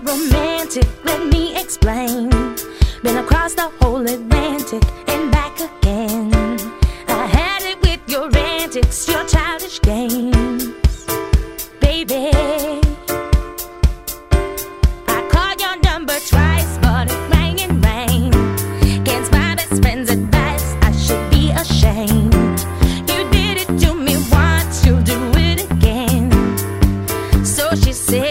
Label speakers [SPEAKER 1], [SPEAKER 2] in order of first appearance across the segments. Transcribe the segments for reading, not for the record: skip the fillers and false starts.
[SPEAKER 1] romantic, let me explain. Been across the whole Atlantic and back again. I had it with your antics, your childish games, baby. I called your number twice, but it rang and rang. Against my best friend's advice, I should be ashamed. You did it to me once, you'll do it again. So she said,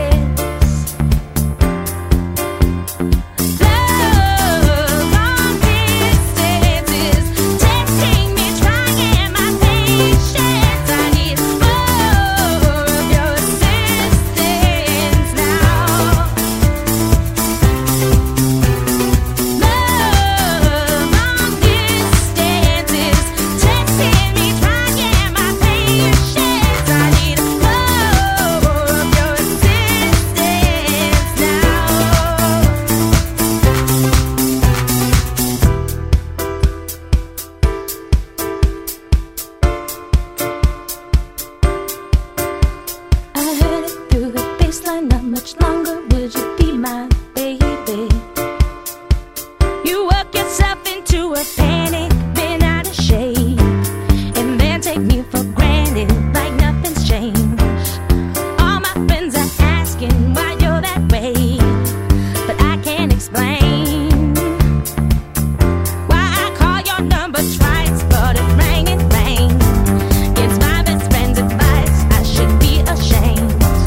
[SPEAKER 1] not much longer would you be my baby? You work yourself into a panic, been out of shape, and then take me for granted like nothing's changed. All my friends are asking why you're that way, but I can't explain why I call your number twice, but it rang and rang. It's my best friend's advice, I should be ashamed.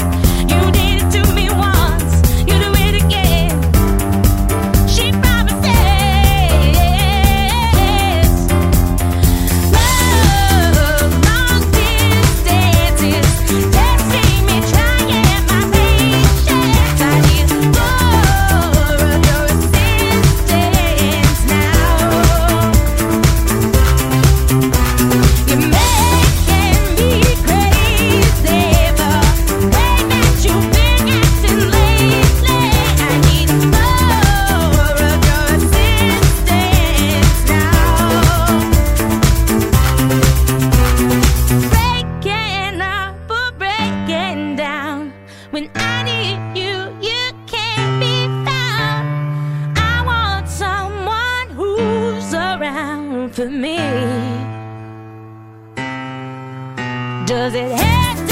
[SPEAKER 1] When I need you, you can't be found. I want someone who's around for me. Does it have